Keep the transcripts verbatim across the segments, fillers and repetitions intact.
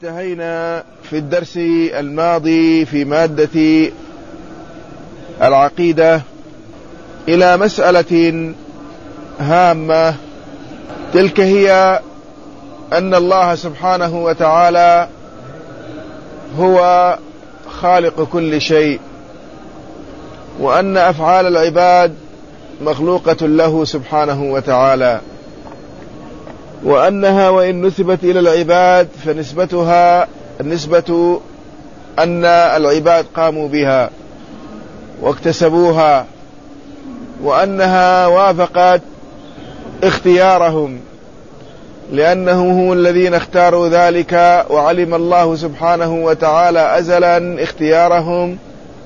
انتهينا في الدرس الماضي في مادة العقيدة إلى مسألة هامة، تلك هي أن الله سبحانه وتعالى هو خالق كل شيء، وأن أفعال العباد مخلوقة له سبحانه وتعالى، وأنها وإن نسبت إلى العباد فنسبتها النسبة أن العباد قاموا بها واكتسبوها، وأنها وافقت اختيارهم لأنهم هم الذين اختاروا ذلك، وعلم الله سبحانه وتعالى أزلا اختيارهم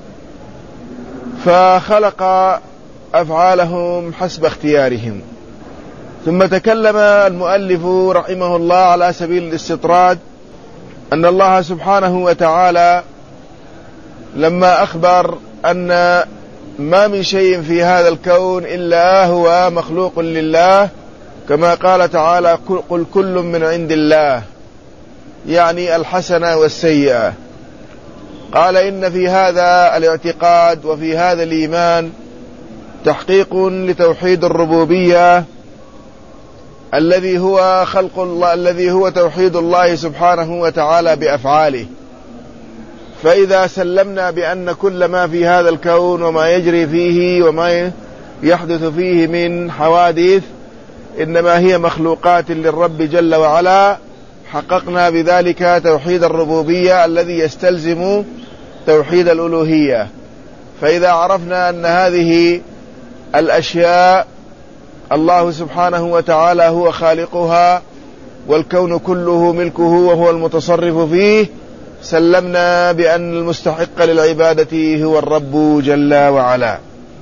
فخلق أفعالهم حسب اختيارهم. ثم تكلم المؤلف رحمه الله على سبيل الاستطراد أن الله سبحانه وتعالى لما أخبر أن ما من شيء في هذا الكون إلا هو مخلوق لله، كما قال تعالى: قل كل من عند الله، يعني الحسنة والسيئة. قال: إن في هذا الاعتقاد وفي هذا الإيمان تحقيق لتوحيد الربوبية الذي هو خلق الله، الذي هو توحيد الله سبحانه وتعالى بأفعاله. فإذا سلمنا بأن كل ما في هذا الكون وما يجري فيه وما يحدث فيه من حوادث إنما هي مخلوقات للرب جل وعلا، حققنا بذلك توحيد الربوبية الذي يستلزم توحيد الألوهية. فإذا عرفنا أن هذه الأشياء الله سبحانه وتعالى هو خالقها والكون كله ملكه وهو المتصرف فيه، سلمنا بأن المستحق للعبادة هو الرب جل وعلا.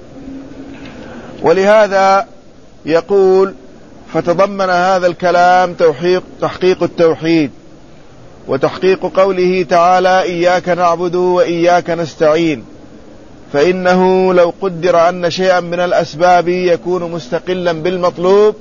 ولهذا يقول: فتضمن هذا الكلام توحيق تحقيق التوحيد وتحقيق قوله تعالى: إياك نعبد وإياك نستعين، فإنه لو قدر أن شيئا من الأسباب يكون مستقلا بالمطلوب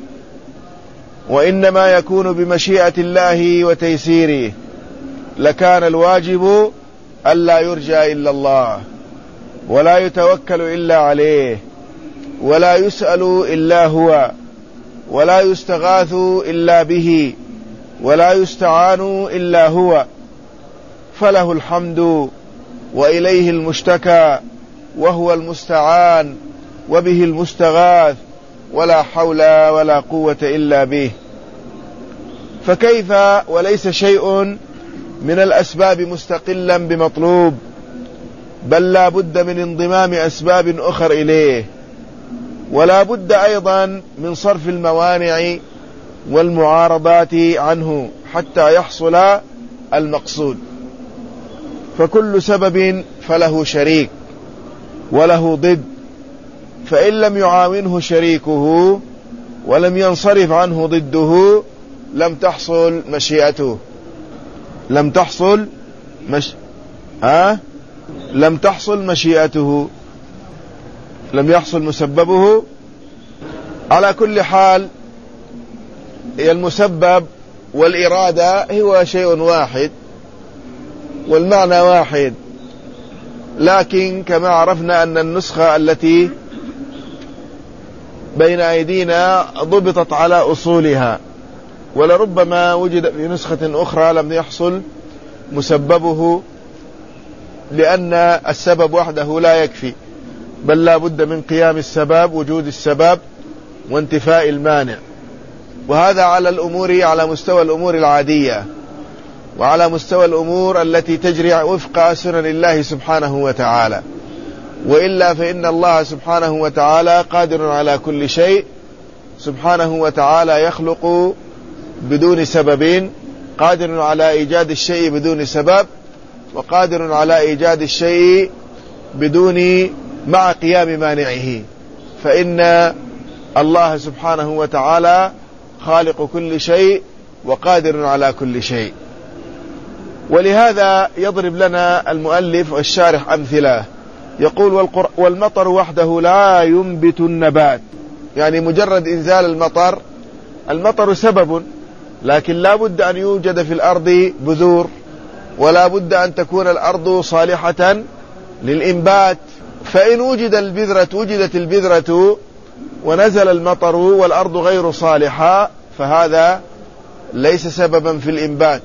وإنما يكون بمشيئة الله وتيسيره لكان الواجب ألا يرجى إلا الله، ولا يتوكل إلا عليه، ولا يسأل إلا هو، ولا يستغاث إلا به، ولا يستعان إلا هو، فله الحمد وإليه المشتكى وهو المستعان وبه المستغاث، ولا حول ولا قوة إلا به. فكيف وليس شيء من الأسباب مستقلا بمطلوب، بل لا بد من انضمام أسباب أخر إليه، ولا بد أيضا من صرف الموانع والمعارضات عنه حتى يحصل المقصود. فكل سبب فله شريك وله ضد، فإن لم يعاونه شريكه ولم ينصرف عنه ضده لم تحصل مشيئته، لم تحصل مش... آه؟ لم تحصل مشيئته، لم يحصل مسببه. على كل حال المسبب والإرادة هو شيء واحد والمعنى واحد، لكن كما عرفنا أن النسخة التي بين أيدينا ضبطت على أصولها، ولربما وجد في نسخة أخرى لم يحصل مسببه، لأن السبب وحده لا يكفي، بل لا بد من قيام السبب، وجود السبب وانتفاء المانع. وهذا على الأمور على مستوى الأمور العادية، وعلى مستوى الأمور التي تجري وفق سنن الله سبحانه وتعالى. وإلا فإن الله سبحانه وتعالى قادر على كل شيء، سبحانه وتعالى يخلق بدون سبب، قادر على إيجاد الشيء بدون سبب، وقادر على إيجاد الشيء بدون مع قيام مانعه. فإن الله سبحانه وتعالى خالق كل شيء وقادر على كل شيء. ولهذا يضرب لنا المؤلف والشارح أمثلة، يقول: والمطر وحده لا ينبت النبات، يعني مجرد إنزال المطر، المطر سبب لكن لا بد أن يوجد في الأرض بذور، ولا بد أن تكون الأرض صالحة للإنبات. فإن وجد البذرة وجدت البذرة ونزل المطر والأرض غير صالحة فهذا ليس سببا في الإنبات.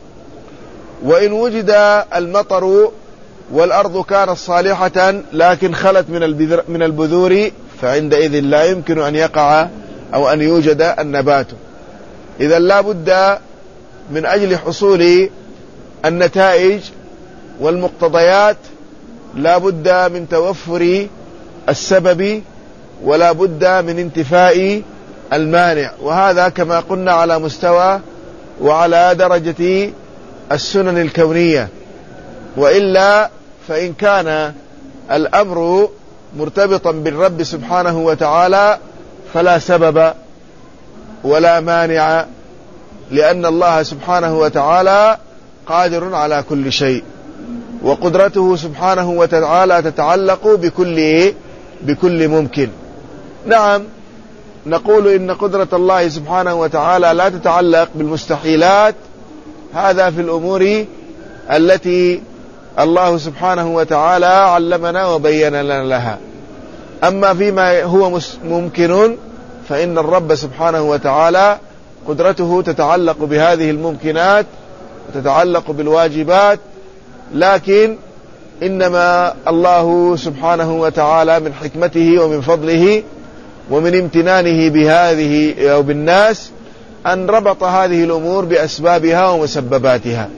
وإن وجد المطر والأرض كانت صالحة لكن خلت من البذر من البذور فعندئذ لا يمكن أن يقع أو أن يوجد النبات. إذا لا بد من أجل حصول النتائج والمقتضيات لا بد من توفر السبب ولا بد من انتفاء المانع، وهذا كما قلنا على مستوى وعلى درجة السنن الكونية. وإلا فإن كان الأمر مرتبطا بالرب سبحانه وتعالى فلا سبب ولا مانع، لأن الله سبحانه وتعالى قادر على كل شيء، وقدرته سبحانه وتعالى تتعلق بكل بكل ممكن. نعم نقول إن قدرة الله سبحانه وتعالى لا تتعلق بالمستحيلات، هذا في الأمور التي الله سبحانه وتعالى علمنا وبين لنا لها. أما فيما هو ممكن فإن الرب سبحانه وتعالى قدرته تتعلق بهذه الممكنات وتتعلق بالواجبات، لكن إنما الله سبحانه وتعالى من حكمته ومن فضله ومن امتنانه بهذه أو بالناس أن ربط هذه الأمور بأسبابها ومسبباتها.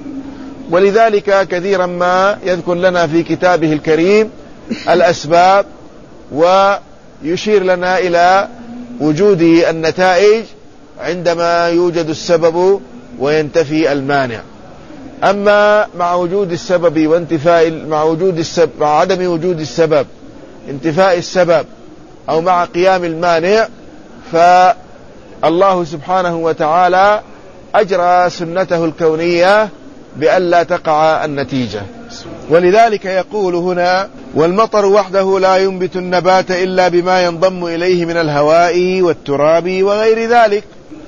ولذلك كثيرا ما يذكر لنا في كتابه الكريم الأسباب ويشير لنا إلى وجود النتائج عندما يوجد السبب وينتفي المانع. أما مع وجود السبب وانتفاء مع وجود السبب مع عدم وجود السبب انتفاء السبب أو مع قيام المانع فالله سبحانه وتعالى أجرى سنته الكونية بألا تقع النتيجة. ولذلك يقول هنا: والمطر وحده لا ينبت النبات إلا بما ينضم إليه من الهواء والتراب وغير ذلك،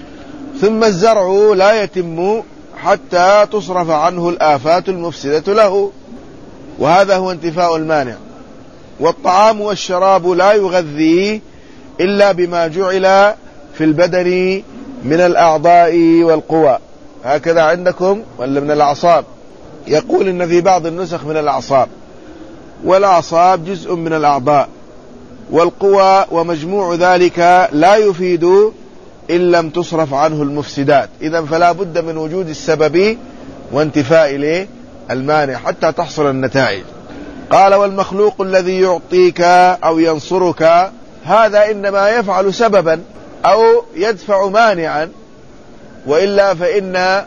ثم الزرع لا يتم حتى تصرف عنه الآفات المفسدة له، وهذا هو انتفاء المانع. والطعام والشراب لا يغذي إلا بما جعل في البدن من الأعضاء والقوى، هكذا عندكم ولا من الأعصاب؟ يقول إن في بعض النسخ من الأعصاب، والأعصاب جزء من الأعضاء، والقوى ومجموع ذلك لا يفيد إن لم تصرف عنه المفسدات. إذن فلا بد من وجود السبب وانتفاء المانع حتى تحصل النتائج. قال: والمخلوق الذي يعطيك أو ينصرك هذا إنما يفعل سببا أو يدفع مانعا، وإلا فإن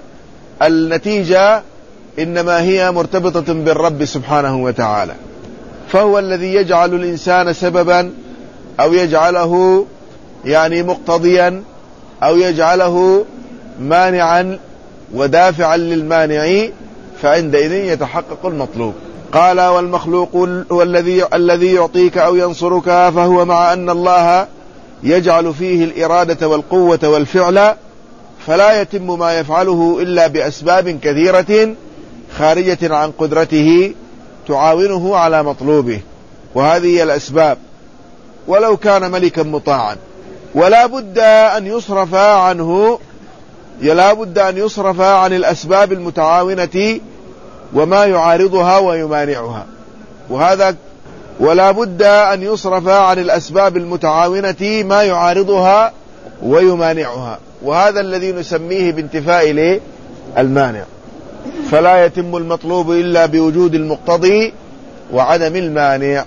النتيجة إنما هي مرتبطة بالرب سبحانه وتعالى، فهو الذي يجعل الإنسان سببا أو يجعله يعني مقتضيا أو يجعله مانعا ودافعا للمانع، فعندئذ يتحقق المطلوب. قال: والمخلوق هو الذي الذي يعطيك أو ينصرك، فهو مع أن الله يجعل فيه الإرادة والقوة والفعل، فلا يتم ما يفعله إلا بأسباب كثيرة خارجة عن قدرته تعاونه على مطلوبه، وهذه هي الأسباب، ولو كان ملكا مطاعا. ولا بد أن يصرف عنه لا بد أن يصرف عن الأسباب المتعاونة وما يعارضها ويمانعها، وهذا ولا بد أن يصرف عن الأسباب المتعاونة ما يعارضها ويمانعها، وهذا الذي نسميه بانتفاء المانع. فلا يتم المطلوب إلا بوجود المقتضي وعدم المانع.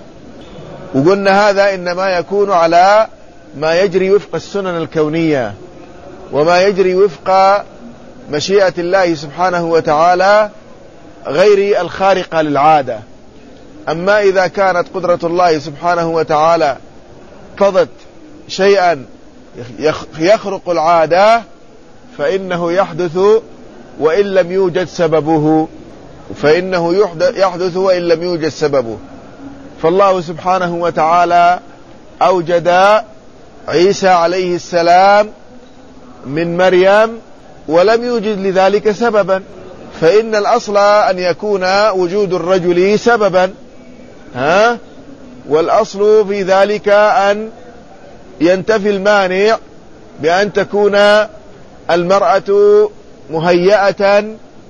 وقلنا هذا إنما يكون على ما يجري وفق السنن الكونية وما يجري وفق مشيئة الله سبحانه وتعالى غير الخارقة للعادة. أما إذا كانت قدرة الله سبحانه وتعالى قضت شيئا يخرق العادة فإنه يحدث وإن لم يوجد سببه فإنه يحدث وإن لم يوجد سببه. فالله سبحانه وتعالى أوجد عيسى عليه السلام من مريم ولم يوجد لذلك سببا، فإن الأصل أن يكون وجود الرجل سببا، ها؟ والأصل في ذلك أن ينتفي المانع بأن تكون المرأة مهيئة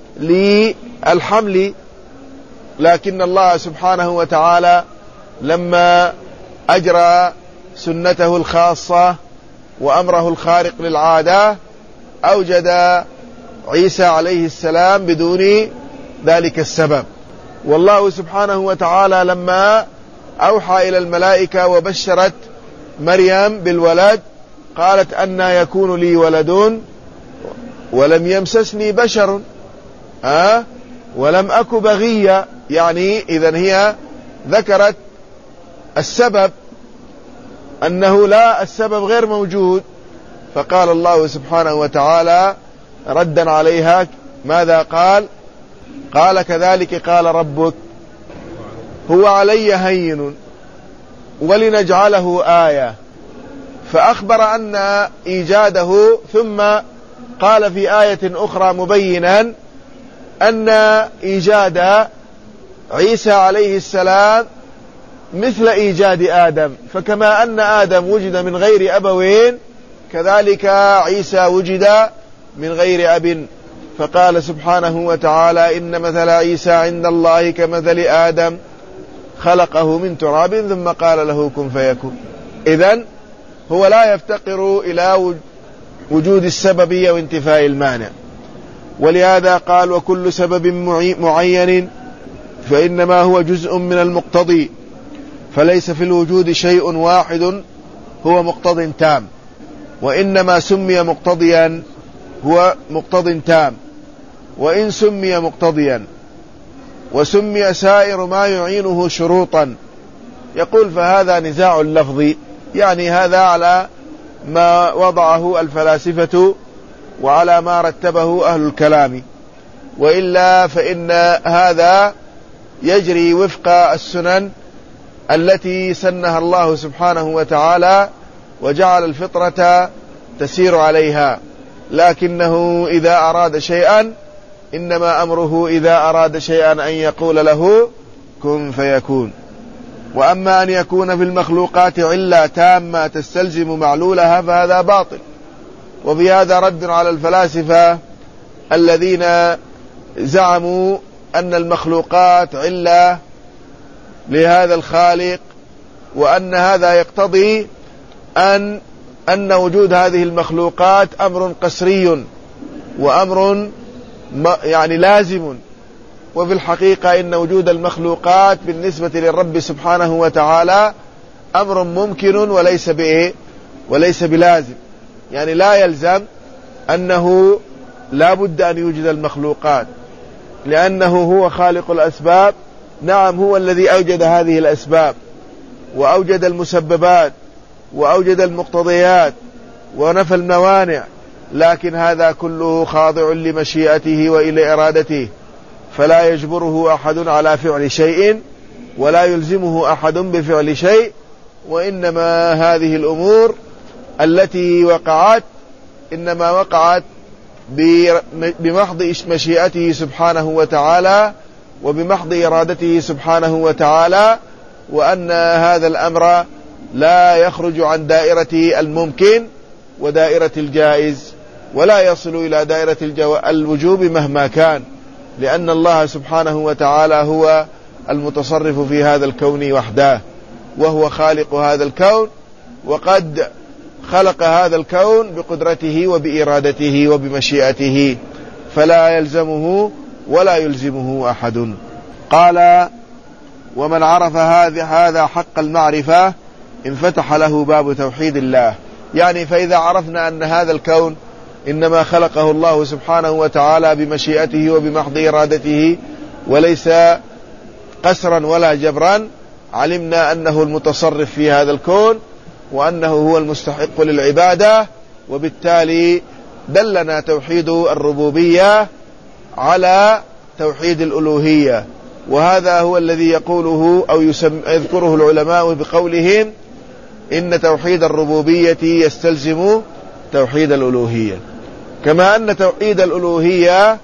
للحمل. لكن الله سبحانه وتعالى لما أجرى سنته الخاصة وأمره الخارق للعادة أوجد عيسى عليه السلام بدون ذلك السبب. والله سبحانه وتعالى لما أوحى إلى الملائكة وبشرت مريم بالولد قالت أنى يكون لي ولد ولم يمسسني بشر أه؟ ولم أك بغيا، يعني إذن هي ذكرت السبب أنه لا، السبب غير موجود. فقال الله سبحانه وتعالى ردا عليها ماذا قال؟ قال كذلك قال ربك هو علي هين ولنجعله آية. فأخبر أن إيجاده، ثم قال في آية أخرى مبينا أن إيجاد عيسى عليه السلام مثل إيجاد آدم، فكما أن آدم وجد من غير أبوين كذلك عيسى وجد من غير أب. فقال سبحانه وتعالى إن مثل عيسى عند الله كمثل آدم خلقه من تراب ثم قال له كن فيكون. إذن هو لا يفتقر إلى وجود السببية وانتفاء المانع. ولهذا قال وكل سبب معين فإنما هو جزء من المقتضي، فليس في الوجود شيء واحد هو مقتض تام، وإنما سمي مقتضيا هو مقتض تام، وإن سمي مقتضيا وسمي سائر ما يعينه شروطا. يقول فهذا نزاع لفظي، يعني هذا على ما وضعه الفلاسفة وعلى ما رتبه أهل الكلام، وإلا فإن هذا يجري وفق السنن التي سنها الله سبحانه وتعالى وجعل الفطرة تسير عليها. لكنه إذا أراد شيئا إنما أمره إذا أراد شيئا أن يقول له كن فيكون. وأما أن يكون في المخلوقات علة تامة تستلزم معلولها فهذا باطل. وفي هذا رد على الفلاسفة الذين زعموا أن المخلوقات علة لهذا الخالق، وأن هذا يقتضي أن أن وجود هذه المخلوقات أمر قسري وأمر يعني لازم. وفي الحقيقة إن وجود المخلوقات بالنسبة للرب سبحانه وتعالى أمر ممكن وليس بإيه وليس بلازم، يعني لا يلزم أنه لا بد أن يوجد المخلوقات، لأنه هو خالق الأسباب. نعم هو الذي أوجد هذه الأسباب وأوجد المسببات وأوجد المقتضيات ونفى الموانع، لكن هذا كله خاضع لمشيئته وإلى إرادته، فلا يجبره أحد على فعل شيء ولا يلزمه أحد بفعل شيء. وإنما هذه الأمور التي وقعت إنما وقعت بمحض مشيئته سبحانه وتعالى وبمحض إرادته سبحانه وتعالى، وأن هذا الأمر لا يخرج عن دائرة الممكن ودائرة الجائز، ولا يصل إلى دائرة الوجوب مهما كان، لأن الله سبحانه وتعالى هو المتصرف في هذا الكون وحده، وهو خالق هذا الكون، وقد خلق هذا الكون بقدرته وبإرادته وبمشيئته، فلا يلزمه ولا يلزمه أحد. قال ومن عرف هذا حق المعرفة انفتح له باب توحيد الله. يعني فإذا عرفنا أن هذا الكون إنما خلقه الله سبحانه وتعالى بمشيئته وبمحض إرادته وليس قسرا ولا جبرا، علمنا أنه المتصرف في هذا الكون وأنه هو المستحق للعبادة، وبالتالي دلنا توحيد الربوبية على توحيد الألوهية. وهذا هو الذي يقوله أو يذكره العلماء بقولهم إن توحيد الربوبية يستلزم توحيد الألوهية. كما أن توحيد الألوهية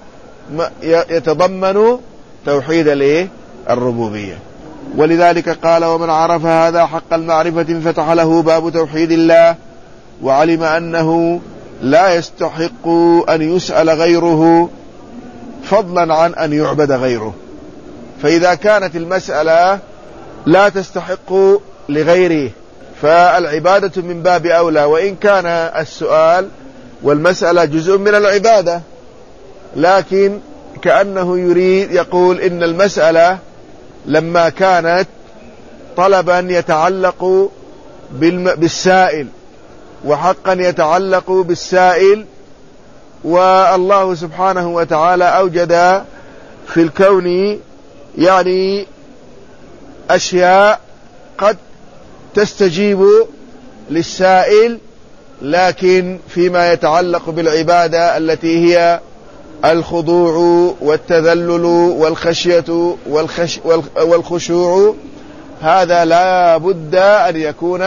يتضمن توحيد الربوبية. ولذلك قال: ومن عرف هذا حق المعرفة انفتح له باب توحيد الله، وعلم أنه لا يستحق أن يسأل غيره فضلا عن أن يعبد غيره. فإذا كانت المسألة لا تستحق لغيره فالعبادة من باب أولى، وإن كان السؤال والمسألة جزء من العبادة، لكن كأنه يريد يقول إن المسألة لما كانت طلبا يتعلق بالسائل وحقا يتعلق بالسائل، والله سبحانه وتعالى أوجد في الكون يعني أشياء قد تستجيب للسائل، لكن فيما يتعلق بالعبادة التي هي الخضوع والتذلل والخشية والخش والخشوع، هذا لا بد أن يكون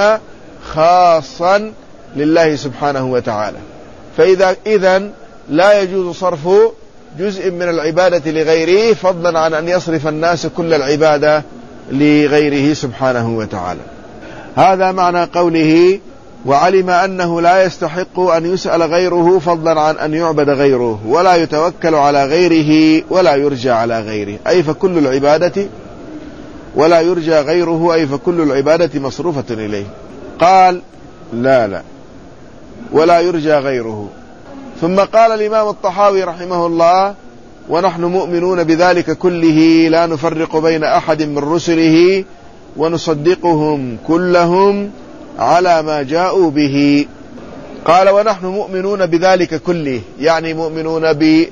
خاصا لله سبحانه وتعالى. فإذا إذن لا يجوز صرف جزء من العبادة لغيره فضلا عن أن يصرف الناس كل العبادة لغيره سبحانه وتعالى. هذا معنى قوله: وعلم أنه لا يستحق أن يسأل غيره فضلا عن أن يعبد غيره، ولا يتوكل على غيره ولا يرجى على غيره، أي فكل العبادة ولا يرجى غيره، أي فكل العبادة مصروفة إليه. قال: لا لا ولا يرجى غيره. ثم قال الإمام الطحاوي رحمه الله: ونحن مؤمنون بذلك كله لا نفرق بين أحد من رسله ونصدقهم كلهم على ما جاءوا به. قال: ونحن مؤمنون بذلك كله، يعني مؤمنون ب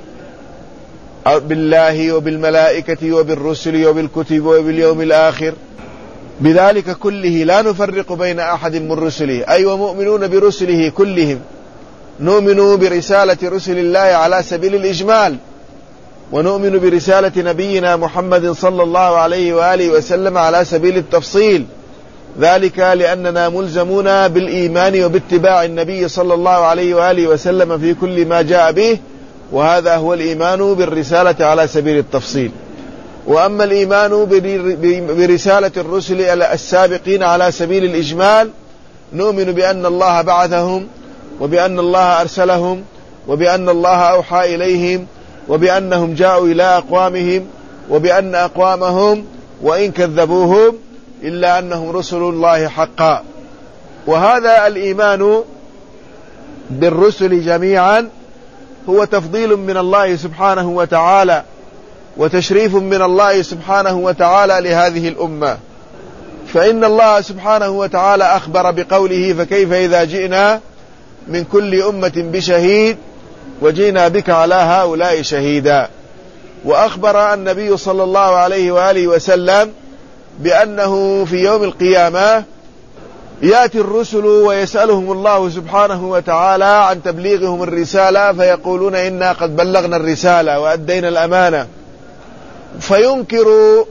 بالله وبالملائكة وبالرسل وبالكتب وباليوم الآخر، بذلك كله لا نفرق بين أحد من رسله، أي ومؤمنون برسله كلهم. نؤمن برسالة رسل الله على سبيل الإجمال، ونؤمن برسالة نبينا محمد صلى الله عليه وآله وسلم على سبيل التفصيل، ذلك لأننا ملزمون بالإيمان وباتباع النبي صلى الله عليه وآله وسلم في كل ما جاء به، وهذا هو الإيمان بالرسالة على سبيل التفصيل. وأما الإيمان برسالة الرسل السابقين على سبيل الإجمال، نؤمن بأن الله بعثهم، وبأن الله أرسلهم، وبأن الله أوحى إليهم، وبأنهم جاءوا إلى أقوامهم، وبأن أقوامهم وإن كذبوهم إلا أنهم رسل الله حقا. وهذا الإيمان بالرسل جميعا هو تفضيل من الله سبحانه وتعالى وتشريف من الله سبحانه وتعالى لهذه الأمة. فإن الله سبحانه وتعالى أخبر بقوله: فكيف إذا جئنا من كل أمة بشهيد وجئنا بك على هؤلاء شهيدا. وأخبر النبي صلى الله عليه وآله وسلم بأنه في يوم القيامة يأتي الرسل ويسألهم الله سبحانه وتعالى عن تبليغهم الرسالة، فيقولون: إنا قد بلغنا الرسالة وأدينا الأمانة. فينكر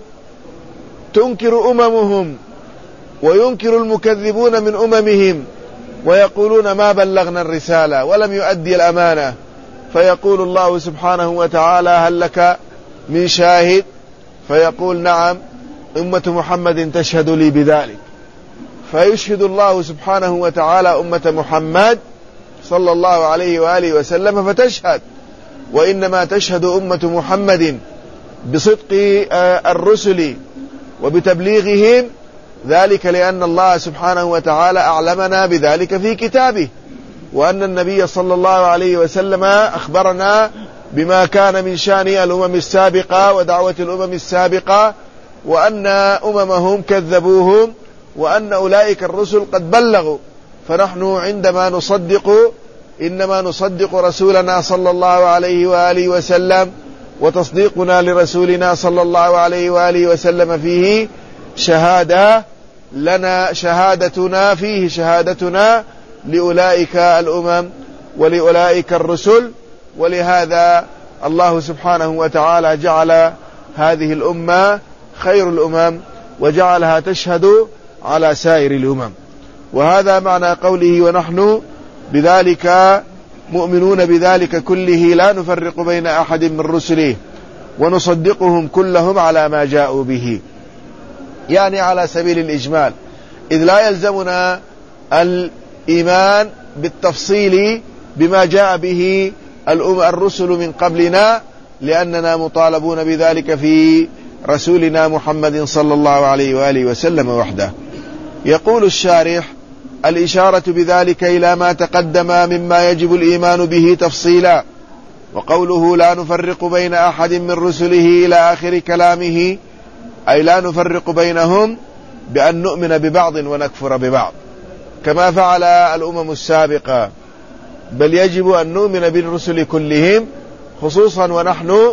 تنكر أممهم وينكر المكذبون من أممهم ويقولون: ما بلغنا الرسالة ولم يؤدي الأمانة. فيقول الله سبحانه وتعالى: هل لك من شاهد؟ فيقول: نعم، أمة محمد تشهد لي بذلك. فيشهد الله سبحانه وتعالى أمة محمد صلى الله عليه وآله وسلم فتشهد. وإنما تشهد أمة محمد بصدق الرسل وبتبليغهم، ذلك لأن الله سبحانه وتعالى أعلمنا بذلك في كتابه، وأن النبي صلى الله عليه وسلم أخبرنا بما كان من شأن الأمم السابقة ودعوة الأمم السابقة، وأن أممهم كذبوهم، وأن أولئك الرسل قد بلغوا. فنحن عندما نصدق إنما نصدق رسولنا صلى الله عليه وآله وسلم، وتصديقنا لرسولنا صلى الله عليه وآله وسلم فيه شهادة لنا، شهادتنا فيه شهادتنا لأولئك الأمم ولأولئك الرسل. ولهذا الله سبحانه وتعالى جعل هذه الأمة خير الأمم وجعلها تشهد على سائر الأمم. وهذا معنى قوله: ونحن بذلك مؤمنون بذلك كله لا نفرق بين أحد من رسله ونصدقهم كلهم على ما جاءوا به، يعني على سبيل الإجمال، إذ لا يلزمنا الإيمان بالتفصيل بما جاء به الرسل من قبلنا، لأننا مطالبون بذلك في رسولنا محمد صلى الله عليه وآله وسلم وحده. يقول الشارح: الإشارة بذلك إلى ما تقدم مما يجب الإيمان به تفصيلا. وقوله لا نفرق بين أحد من رسله إلى آخر كلامه، أي لا نفرق بينهم بأن نؤمن ببعض ونكفر ببعض كما فعل الأمم السابقة، بل يجب أن نؤمن بالرسل كلهم، خصوصا ونحن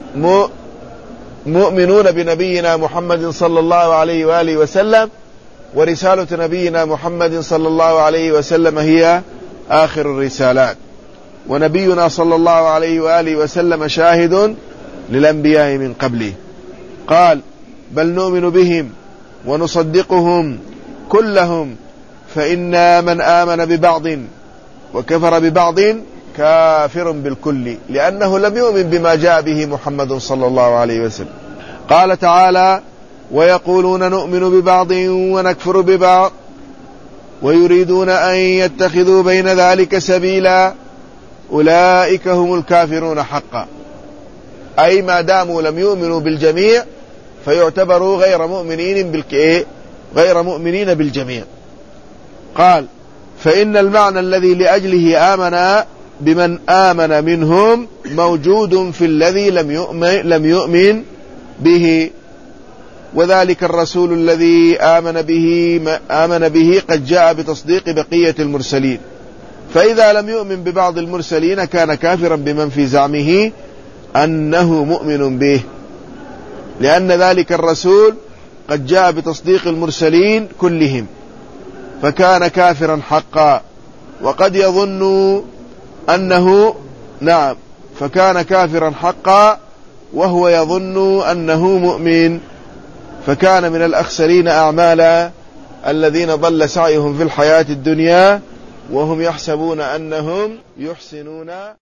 مؤمنون بنبينا محمد صلى الله عليه وآله وسلم، ورسالة نبينا محمد صلى الله عليه وسلم هي آخر الرسالات، ونبينا صلى الله عليه وآله وسلم شاهد للأنبياء من قبله. قال: بل نؤمن بهم ونصدقهم كلهم، فإن من آمن ببعض وكفر ببعض كافر بالكل، لأنه لم يؤمن بما جاء به محمد صلى الله عليه وسلم. قال تعالى: ويقولون نؤمن ببعض ونكفر ببعض ويريدون أن يتخذوا بين ذلك سبيلا أولئك هم الكافرون حقا، أي ما داموا لم يؤمنوا بالجميع فيعتبروا غير مؤمنين بالك... غير مؤمنين بالجميع. قال: فإن المعنى الذي لأجله آمن بمن آمن منهم موجود في الذي لم يؤمن, لم يؤمن به، وذلك الرسول الذي آمن به, آمن به قد جاء بتصديق بقية المرسلين، فإذا لم يؤمن ببعض المرسلين كان كافرا بمن في زعمه أنه مؤمن به، لأن ذلك الرسول قد جاء بتصديق المرسلين كلهم، فكان كافرا حقا. وقد يظن أنه نعم فكان كافرا حقا وهو يظن أنه مؤمن، فكان من الأخسرين أعمالا الذين ضل سعيهم في الحياة الدنيا وهم يحسبون أنهم يحسنون